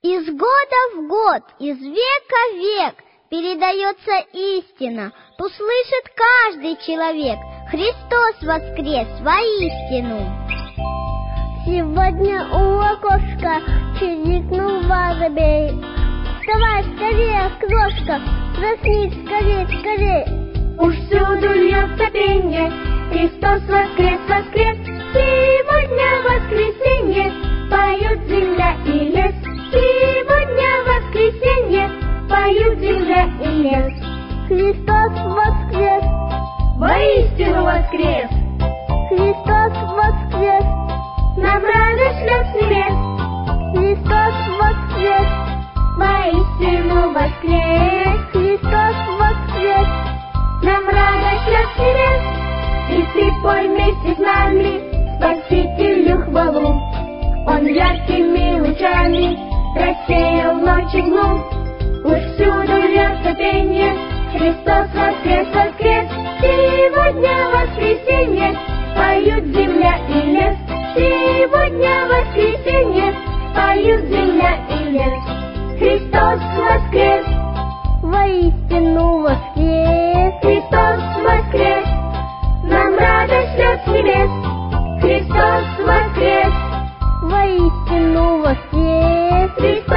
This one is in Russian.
Из года в год, из века в век передается истина, услышит каждый человек: Христос воскрес воистину. Сегодня у окошка чирикнул воробей. Вставай скорее, крошка, проснись скорей, скорей. Уж всюду льется пенье, Христос воскрес, воскрес. Сегодня воскресенье, поют земля и лес. Сегодня воскресенье, поют земля и лес. Христос воскрес, воистину воскрес. Христос воскрес, нам радость шлет с небес. Христос воскрес, воистину воскрес. Христос воскрес, нам радость шлет с небес. И ты пой вместе с нами Спасителю хвалу. Он яркими лучами рассеял ночи глум. Уж всюду льется пенье, Христос воскрес, воскрес. Сегодня воскресенье, поют земля и лес. Сегодня воскресенье, поют земля и лес. Христос воскрес, воистину воскрес. Христос воскрес, нам радость шлет с небес. Христос воскрес, воистину воскрес. Христос